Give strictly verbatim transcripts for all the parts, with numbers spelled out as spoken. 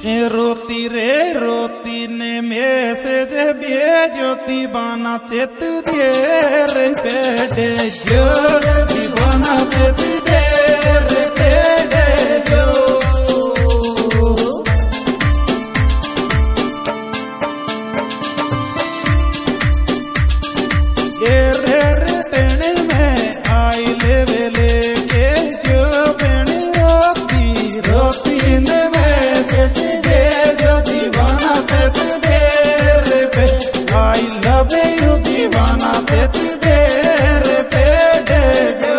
ए रोती रे रोती ने मैसेज भेजो दीवाना चेत देर पेड़े जो दीवाना चेत देर पेड़े जो ए रे रे तेने में आई ले वेले के जो बेण रोती रोती ने मैसेज भेजो दीवाना चेत देर पे आई लव यू दीवाना चेत देर पेड़े जो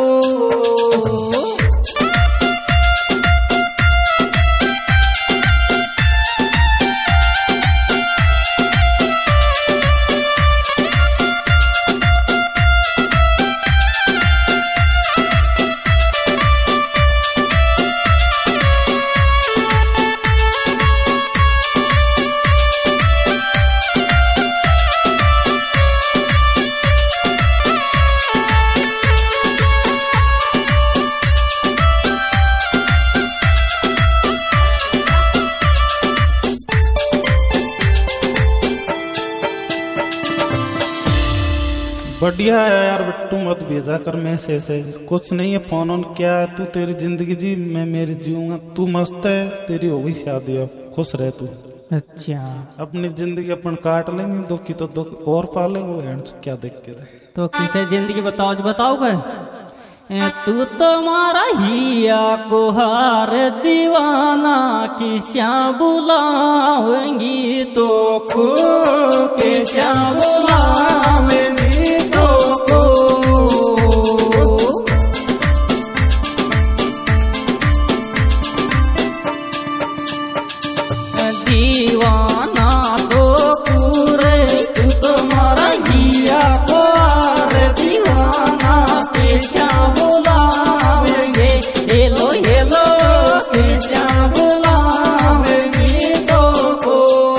बढ़िया है यार बिट्टू, मत भेजा कर मैसेज से कुछ नहीं है। फोन ऑन क्या है, तू तेरी जिंदगी जी मैं मेरी जीऊंगा, तू मस्त है, तेरी हो गई शादी, अब खुश रह तू। अच्छा अपनी जिंदगी अपन काट लेंगे, दुख की तो दुख और पाले वो है, क्या देख के रहे। तो किसे जिंदगी बताओ बताओ गए तू तुम्हारा हिया को हार दीवाना किस्या बुलावेंगी तो को किस्या बुलावेंगी तो को दीवाना तो पूरे तू तुम्हारा हिया को हार दीवाना किस्या बुलावेंगे हेलो हेलो किस्या बुलावेंगी तो को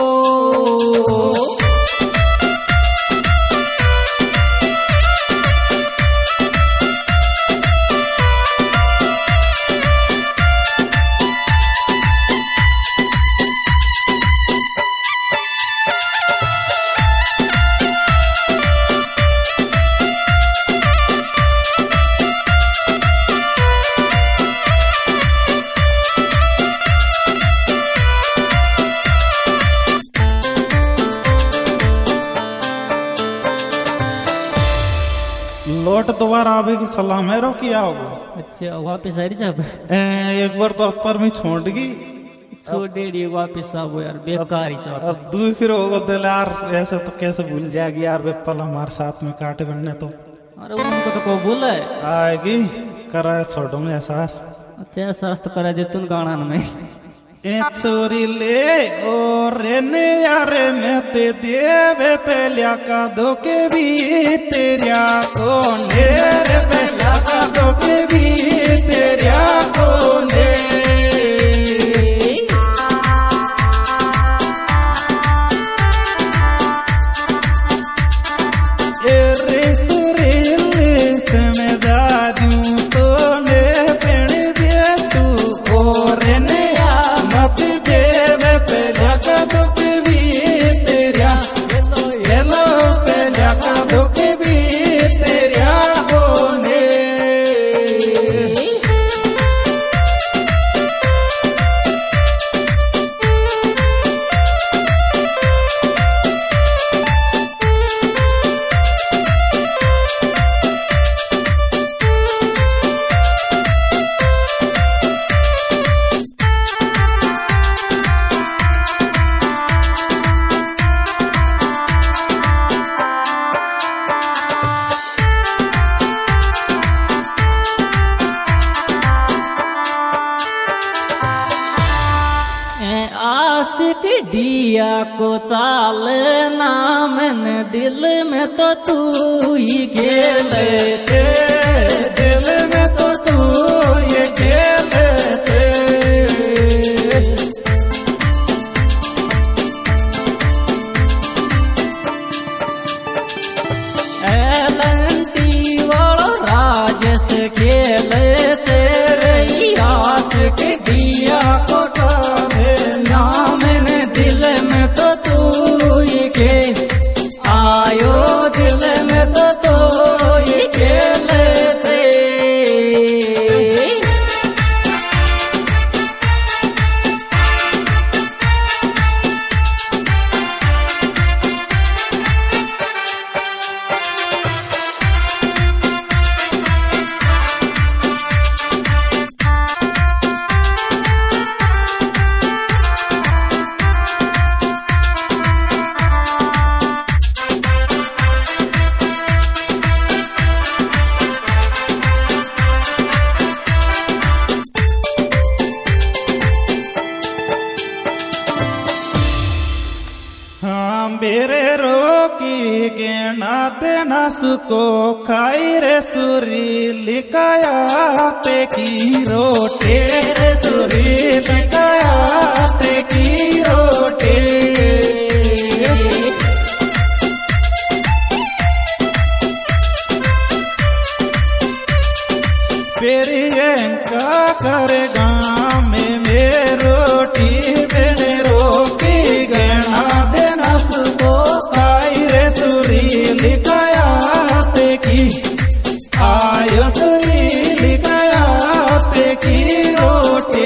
लौट दोबारा आवे की सलाह मेरो किया होगा। अच्छा वापिस आ रही जब एक बार तो पर में छोड़ गई छोड़ डेढ़ी वापिस आओ यार, बेकार ही चाहता। अब दूसरे होगा दिल यार, ऐसे तो कैसे भूल जाएगी यार वे पल हमारे साथ में काटे बनने। तो अरे उनको तो को भूल है आएगी कराए छोड़ो में एहसास। अच्छा एहसास तो करा दे तुम गाना में ए चोरी ले ओ रेने यारे मैं ते देवे पहलिया का दो के भी तेरिया को नेरे पहलिया का दो के भी तेरिया को ने ए रे सुरीले समय दादू तो ने पेड़ दे तू ओ रेने देव पहला का दुख भी तेरा हेलो हेलो पहला का दुख भी तेरा होने आशिक दिया को चाल नाम दिल में तो तू ही खेले थे, दिल में तो तू ये खेले थे। एलंटी वाला राजेश खेले थे, आशिक दिया को चाले ना गेना देना सुको खाई रे सुरी लिकाया ते की रोटे रे सुरी लिकाया ते की रोटे पेरियंका करे गाँव में में रोटी बेने रोटी गहना देना सुबो खाई रे सुरी लिखाया ते की आयो सुरी लिखाया ते की रोटी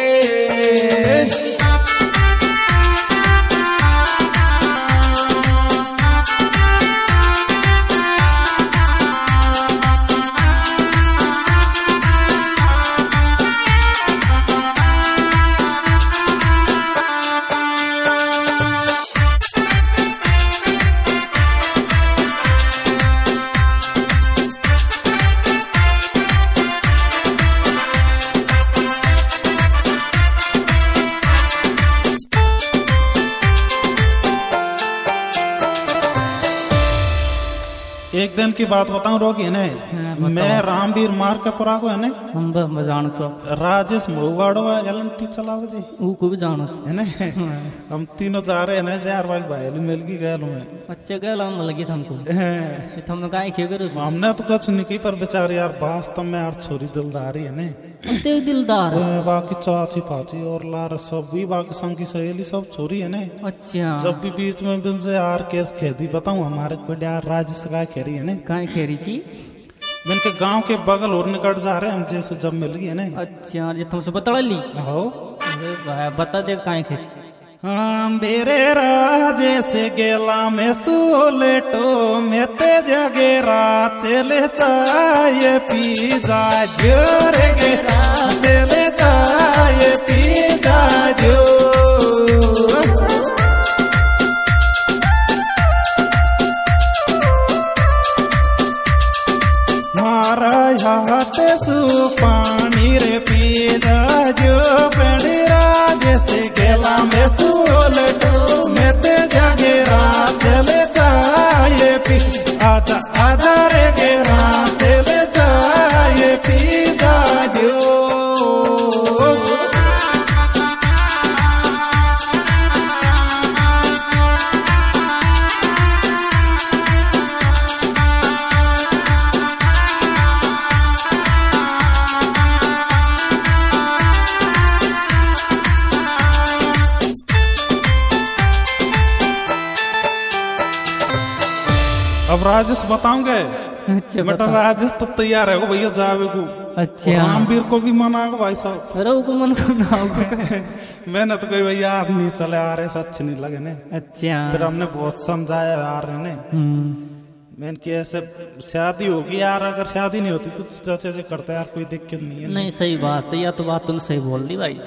एक दिन की बात बताऊं रोकी है ने मैं रामवीर मार के पुरा को है ने हम ब जानो छो राजेश मोवाड़ो एलएनटी चलावे जी ऊ को भी जानो छो है ने हम तीनों जा रहे हैं ने यार भाई भाई मिल की गए मैं अच्छे गए हम लगी हमको ये तुम काहे खे करो हमने तो कुछ नहीं की पर बेचारे यार वास्तव में यार छोरी दिलदारी है ने ते दिलदार बाकी चाची पाची और लार सब भी बाकी संग की सहेली सब छोरी है ने अच्छा जब भी बीच में बिन से यार केस खेती बताऊं हमारे कोई यार राजेश का खेरी है ने काहे खेरी छी बिन के गांव के बगल और निकट जा रहे हम जैसे जब मिल गई है ने अच्छा ये तुमसे बता ली हो अरे भाई बता दे काहे खेची हाँ मेरे राजे से गेला में सोलेटो में ते जगे चले चाय पी जा जोरे गे चले चाय पी जा जो मारा हाथ सु पानी रे पी जा जो बड़ी राजे से गेला में सोलटो में ते जगे चले चाय पी आधा आधा रे गेरा चले चाय पी जा जो अब राजेश बताऊंगे अच्छा बेटा राजेश तो तैयार है भैया जावे को अच्छा रामवीर को भी मना को भाई साहब अरे को मन को ना मैंने तो कोई भैया यार नहीं चले आ रहे अच्छे नहीं लगे ने अच्छा फिर हमने बहुत समझाया यार ने मैंने कि ऐसे शादी होगी यार अगर शादी नहीं होती तो चाचे से करते यार कोई दिक्कत नहीं है नहीं सही बात सही या तो बात तुमने सही बोल दी भाई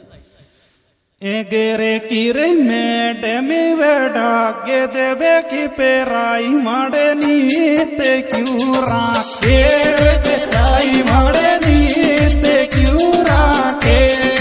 ए गेरे की रे मेडमी वेडा के जेबे की पेराई माड़े नीते क्यों राखे पेराई माड़े नीते क्यों राखे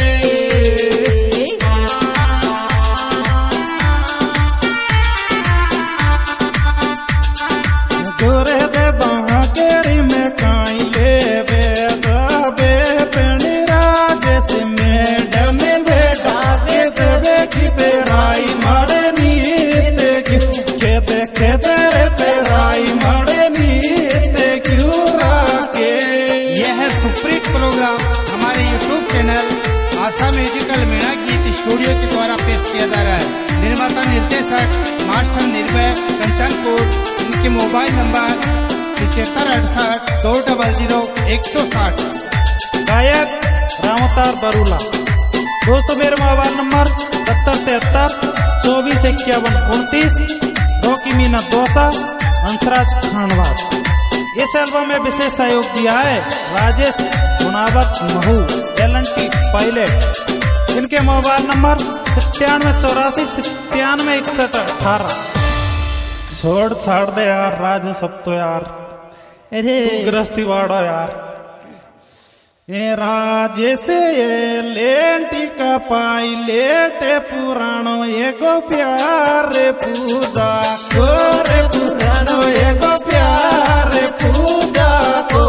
जोरे दे बाहा केरी में काई ले बे बे पेणी राजे से मेडमी वेडा की पेराई माड़े नीते क्यों खेते खेते रे पेराई माड़े नीते क्यों राके। यह है सुप्रीत प्रोग्राम हमारे YouTube channel Asha musical Meena Geet studio के द्वारा पेश किया जा रहा है। निर्माता निर्देशक मास्टर निर्भय कंचनपुर। इनके मोबाइल नंबर पिछहत्तर अड़सठ दो डबल जीरो एक सौ साठ। गायक रामतार बरूला। दोस्तों मेरे मोबाइल नंबर सत्तर तिहत्तर चौबीस इक्यावन उनतीस। रॉकी मीना दोसा अंतराज खानवास। इस एल्बम में विशेष सहयोग दिया है Rajesh Gunawat Mahu L N T pilot. इनके मोबाइल नंबर सत्तानवे चौरासी सत्तानवे इकसठ अठारह। छोड़ छाड़ दे यार राजेश अब तो यार अरे गृहस्थी वाड़ा यार। राजे से लेंटी का पाई लेटे पुराणो एगो प्यार पूजा गोरे पुराणो एगो प्यार पूजा को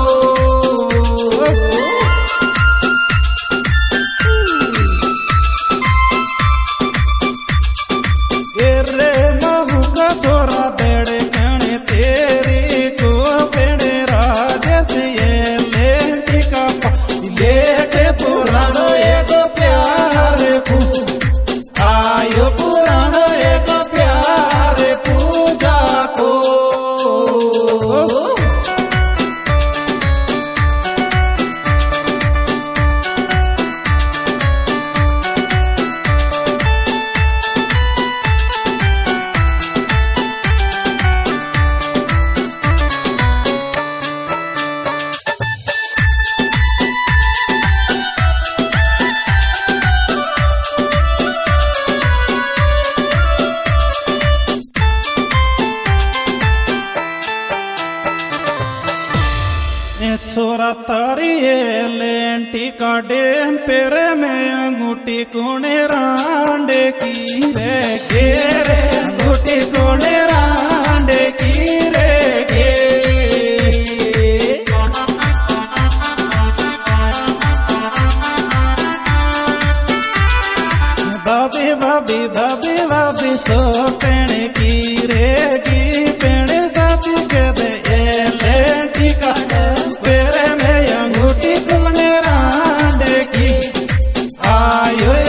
रे महू का छोरा बेड़े कणे तेरी को बेड़े राजे से लेंटी का लेटे पुराणो एगो प्यार पू आयो पुराणो एगो प्यार पूजा को छोरा तारिये लेंटी का डेम पेरे में अंगूठी कोने रांडे की रे गे रे अंगूठी कोने रांडे की रे गे बाबी बाबी बाबी बाबी सो पेणे की रे गी पेणे साथी के दे लेंटी का पेरे में अंगूठी कोने रांडे की आयो